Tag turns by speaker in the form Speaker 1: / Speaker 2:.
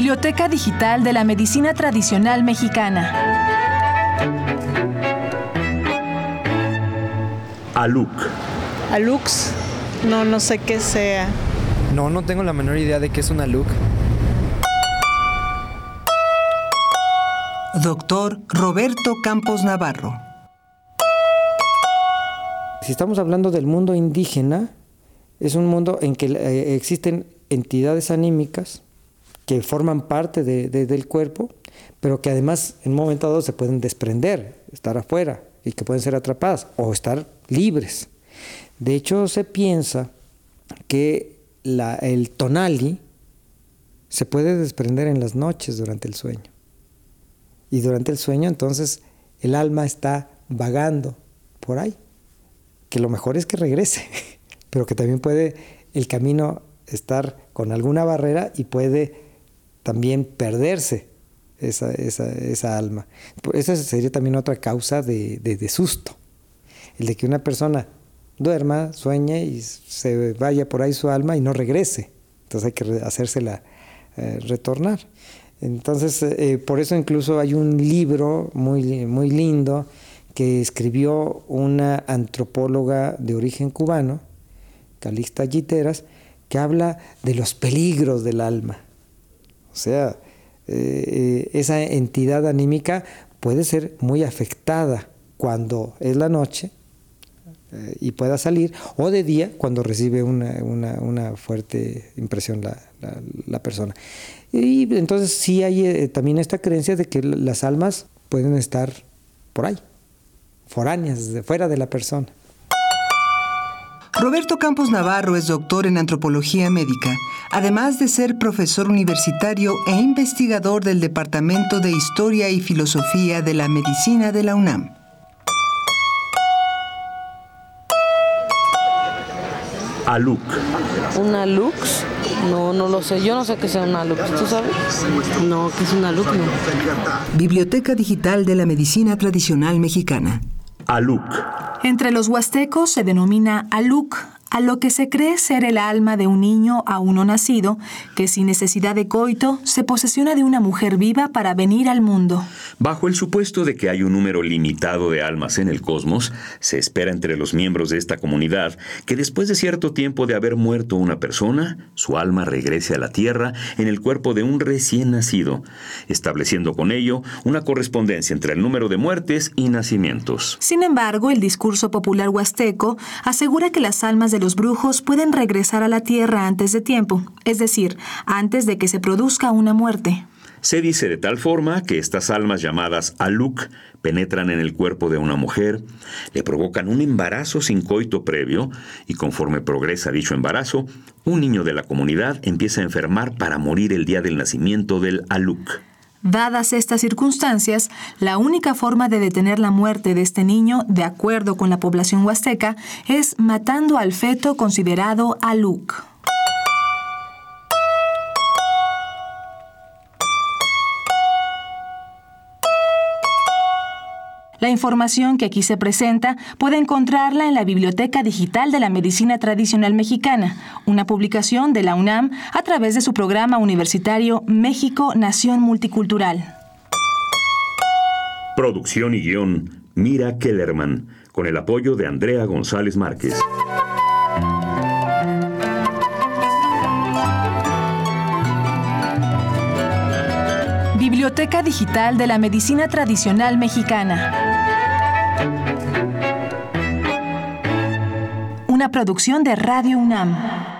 Speaker 1: Biblioteca Digital de la Medicina Tradicional Mexicana.
Speaker 2: Aluk.
Speaker 3: Alux, no sé qué sea.
Speaker 4: No tengo la menor idea de qué es un aluk.
Speaker 5: Doctor Roberto Campos Navarro.
Speaker 4: Si estamos hablando del mundo indígena, es un mundo en que existen entidades anímicas que forman parte del cuerpo, pero que además en un momento dado se pueden desprender, estar afuera, y que pueden ser atrapadas o estar libres. De hecho, se piensa que el tonali se puede desprender en las noches durante el sueño. Y durante el sueño, entonces, el alma está vagando por ahí. Que lo mejor es que regrese, pero que también puede el camino estar con alguna barrera y puede también perderse esa alma. Esa sería también otra causa de susto. El de que una persona duerma, sueñe y se vaya por ahí su alma y no regrese. Entonces hay que hacérsela retornar. Entonces, por eso incluso hay un libro muy, muy lindo que escribió una antropóloga de origen cubano, Calixta Giteras, que habla de los peligros del alma. O sea, esa entidad anímica puede ser muy afectada cuando es la noche y pueda salir, o de día cuando recibe una fuerte impresión la persona. Y entonces sí hay también esta creencia de que las almas pueden estar por ahí, foráneas, fuera de la persona.
Speaker 5: Roberto Campos Navarro es doctor en antropología médica, además de ser profesor universitario e investigador del Departamento de Historia y Filosofía de la Medicina de la UNAM.
Speaker 2: Aluk.
Speaker 6: ¿Una lux? No lo sé. Yo no sé qué sea una lux. ¿Tú sabes? No, ¿qué es una lux? No.
Speaker 5: Biblioteca Digital de la Medicina Tradicional Mexicana.
Speaker 2: Aluk.
Speaker 1: Entre los huastecos se denomina aluk a lo que se cree ser el alma de un niño aún no nacido, que sin necesidad de coito se posesiona de una mujer viva para venir al mundo.
Speaker 2: Bajo el supuesto de que hay un número limitado de almas en el cosmos, se espera entre los miembros de esta comunidad que después de cierto tiempo de haber muerto una persona, su alma regrese a la tierra en el cuerpo de un recién nacido, estableciendo con ello una correspondencia entre el número de muertes y nacimientos.
Speaker 1: Sin embargo, el discurso popular huasteco asegura que las almas de los brujos pueden regresar a la tierra antes de tiempo, es decir, antes de que se produzca una muerte.
Speaker 2: Se dice de tal forma que estas almas llamadas aluk penetran en el cuerpo de una mujer, le provocan un embarazo sin coito previo y conforme progresa dicho embarazo, un niño de la comunidad empieza a enfermar para morir el día del nacimiento del aluk.
Speaker 1: Dadas estas circunstancias, la única forma de detener la muerte de este niño, de acuerdo con la población huasteca, es matando al feto considerado aluk. La información que aquí se presenta puede encontrarla en la Biblioteca Digital de la Medicina Tradicional Mexicana, una publicación de la UNAM a través de su programa universitario México, Nación Multicultural.
Speaker 2: Producción y guión, Mira Kellerman, con el apoyo de Andrea González Márquez.
Speaker 1: Biblioteca Digital de la Medicina Tradicional Mexicana. Una producción de Radio UNAM.